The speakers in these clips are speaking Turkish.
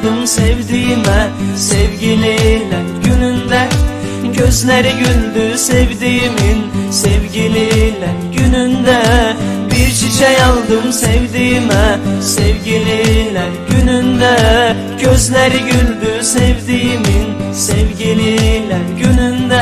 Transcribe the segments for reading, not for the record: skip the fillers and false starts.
aldım sevdiğime sevgililer gününde. Gözleri güldü sevdiğimin sevgililer gününde. Bir çiçek aldım sevdiğime sevgililer gününde. Gözleri güldü sevdiğimin sevgililer gününde.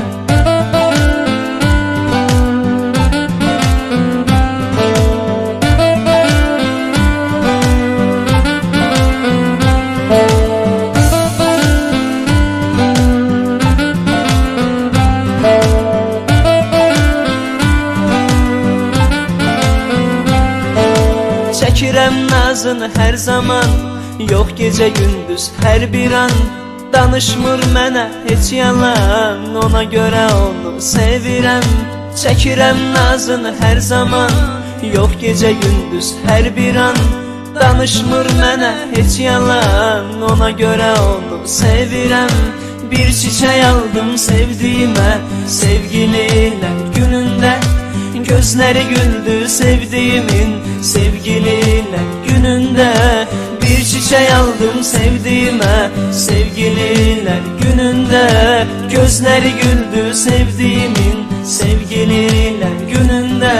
Çəkirəm nazını hər zaman, yox gecə gündüz hər bir an. Danışmır mənə heç yalan, ona görə onu sevirəm. Çəkirəm nazını hər zaman, yox gecə gündüz hər bir an. Danışmır mənə heç yalan, ona görə onu sevirəm. Bir çiçek aldım sevdiğime sevgililer gününde. Gözleri güldü sevdiğimin sevgililer gününde. Bir çiçek aldım sevdiğime sevgililer gününde. Gözleri güldü sevdiğimin sevgililer gününde.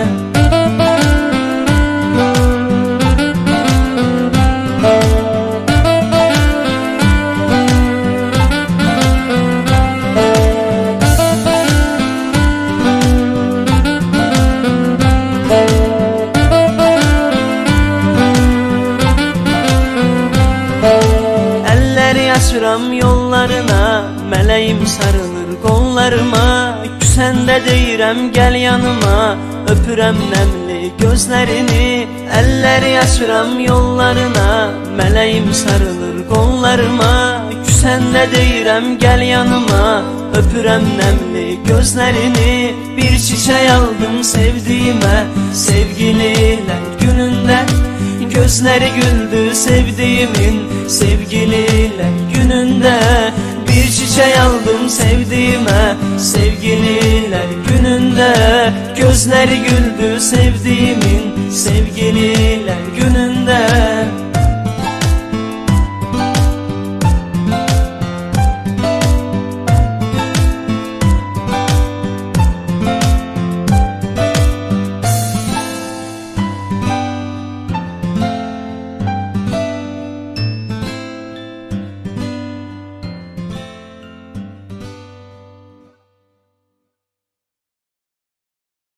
Açıram yollarına, meleğim sarılır qollarıma. Küsəndə deyirəm gəl yanıma, öpürəm nəmli gözlərini. Əlləri açıram yollarına, meleğim sarılır qollarıma. Küsəndə deyirəm gəl yanıma, öpürəm nəmli gözlərini. Bir çiçek aldım sevdiğime sevgililer gününde. Gözleri güldü sevdiğimin sevgililer gününde. Bir çiçek aldım sevdiğime sevgililer gününde. Gözleri güldü sevdiğimin sevgililer gününde.